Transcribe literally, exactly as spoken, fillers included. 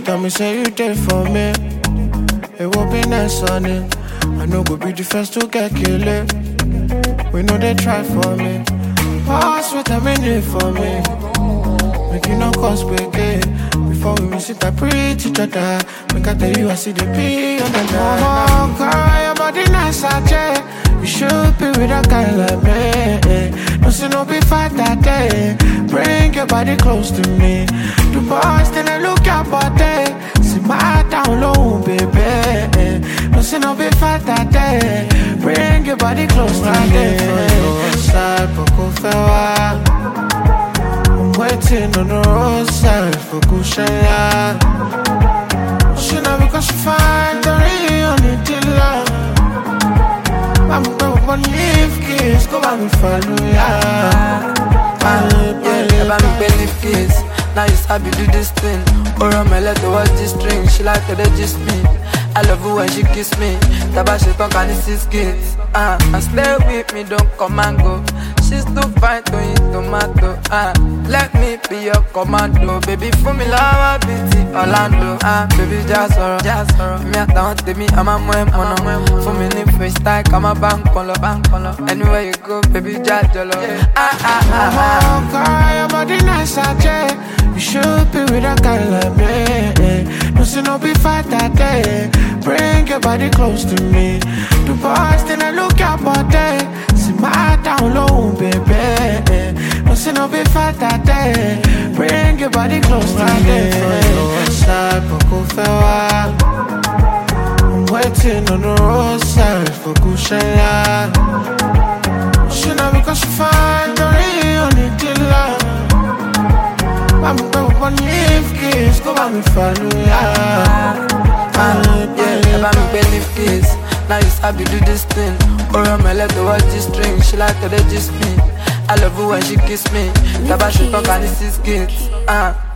tell me, say you did for me. It will be nice on it. I know go be the first to get killed. We know they try for me. Pass what I mean for me. Make you no cost big. Before we miss it, I preach each other. Make I tell you I see the P on the line. Oh, girl, your body nice, I check. You should be with a guy like me. No see no be fight that day. Bring your body close to me. The boys then I look your body. See my down low, baby. No see no be fight that day. Bring your body close to me. Side Poco Fewa. I'm waiting on the roadside for Kushaya. She not because she find the real dealer. I'm going to leave kiss, go back and follow ya. Yeah, I'm going leave kiss. Now you sabi do this thing. Or I'm a let her watch this string. She like to digest me. I love her when she kiss me. Taba she talk and this is kids. Ah, uh, and stay with me, don't come and go. She's too fine to eat tomato. Ah, uh, let me be your commando. Baby, for me love, beauty Orlando. Ah, uh, baby, just sorrow, just sorrow. Me at down to me, I'm a moe mono. For me need freestyle, come a bank on bank on. Anywhere you go, baby, just jolo. Ah ah ah ah. Oh, girl, your body nice, I check. You should be with a guy like me. No see no be fight that day. Bring your body close to me. The boys then I look your body. See my down low, baby. No see no be fight that day. Bring your body close to me. Side Poco Fewa. I'm waiting on the roadside for Kushaya. She not because she find the real dealer. I'm going to leave kiss, go back and follow ya. Yeah, I'm going leave kiss. Now you sabi do this thing. Or I'm a let her watch this string. She like to digest me. I love her when she kiss me. Taba she talk and this is kids. Ah.